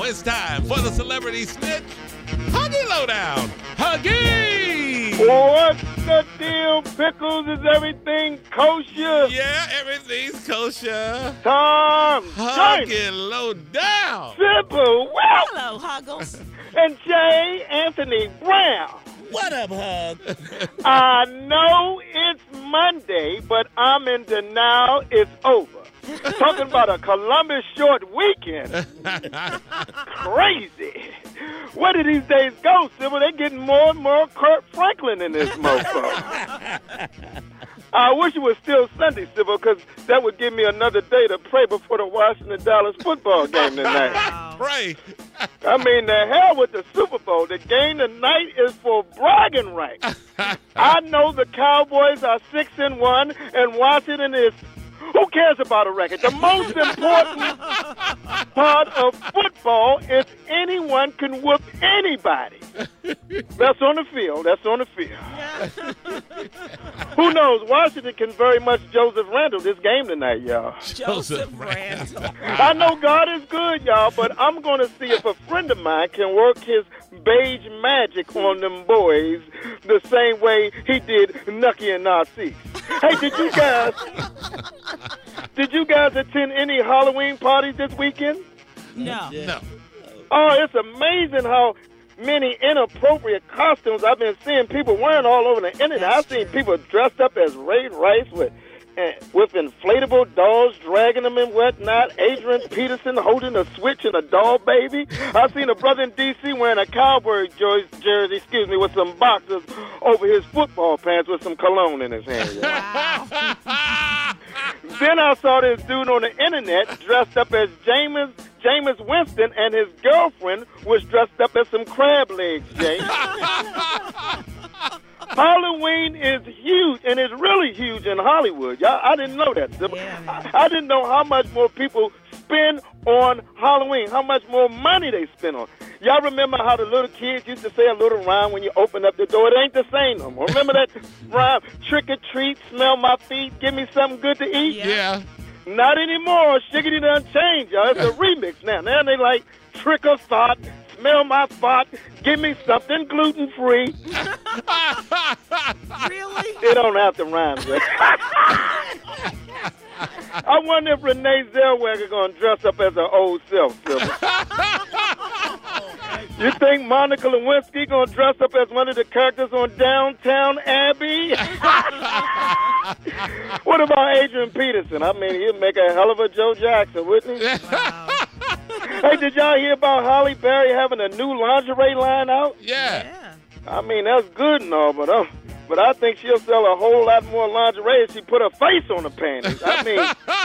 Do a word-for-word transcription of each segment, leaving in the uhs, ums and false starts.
it's time for the Celebrity Snitch Huggy Lowdown. Huggy! What's the deal, Pickles? Is everything kosher? Yeah, everything's kosher. Tom, Huggy Lowdown. Simple, well, Hello, Huggles. and Jay Anthony Brown. What up, Hug? I know it's Monday, but I'm in denial it's over. Talking about a Columbus short weekend. Crazy. Where do these days go, Sybil? They're getting more and more Kurt Franklin in this mofo. I wish it was still Sunday, Sybil, because that would give me another day to pray before the Washington-Dallas football game tonight. Pray. I mean, the hell with the Super Bowl. The game tonight is for bragging rights. I know the Cowboys are six and one, and Washington is. Who cares about a record? The most important part of football is anyone can whoop anybody. That's on the field. That's on the field. Who knows? Washington can very much Joseph Randle this game tonight, y'all. Joseph Randle. I know God is good, y'all, but I'm going to see if a friend of mine can work his beige magic on them boys the same way he did Nucky and Narcisse. Hey, did you guys did you guys attend any Halloween parties this weekend? No. No. Oh, it's amazing how many inappropriate costumes I've been seeing people wearing all over the internet. That's I've seen true. people dressed up as Ray Rice with uh, with inflatable dolls, dragging them and whatnot. Adrian Peterson holding a switch and a doll baby. I've seen a brother in D C wearing a cowboy jer- jersey, excuse me, with some boxers over his football pants with some cologne in his hand. Wow. Then I saw this dude on the internet dressed up as Jameis, Jameis Winston, and his girlfriend was dressed up as some crab legs, James. Halloween is huge, and it's really huge in Hollywood. Y'all, I didn't know that. Yeah, man. I, I didn't know how much more people spend on Halloween, how much more money they spend on. Y'all remember how the little kids used to say a little rhyme when you open up the door? It ain't the same no more. Remember that rhyme? Trick or treat, smell my feet, give me something good to eat? Yeah. Yeah. Not anymore. Shiggity done changed, y'all. It's a remix now. Now they like trick or thought, smell my spot, give me something gluten-free. Really? It don't have to rhyme, but I wonder if Renee Zellweger going to dress up as her old self, Sybil. You think Monica Lewinsky going to dress up as one of the characters on Downtown Abbey? What about Adrian Peterson? I mean, he'd make a hell of a Joe Jackson, wouldn't he? Wow. Hey, did y'all hear about Holly Berry having a new lingerie line out? Yeah. Yeah. I mean, that's good and all, but, uh, but I think she'll sell a whole lot more lingerie if she put her face on the panties. I mean,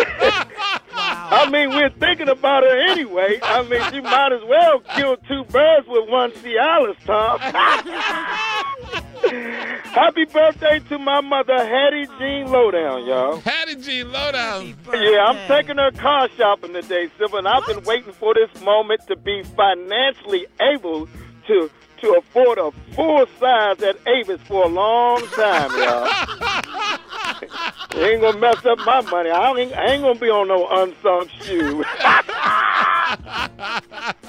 I mean, we're thinking about her anyway. I mean, she might as well kill two birds with one Cialis, Tom. Happy birthday to my mother, Hattie Jean Lowdown, y'all. Hattie G. Lowdown. Yeah, I'm taking her car shopping today, Sybil, and I've been waiting for this moment to be financially able to to afford a full size at Avis for a long time, y'all. You ain't gonna mess up my money. I ain't, I ain't gonna be on no unsung shoe.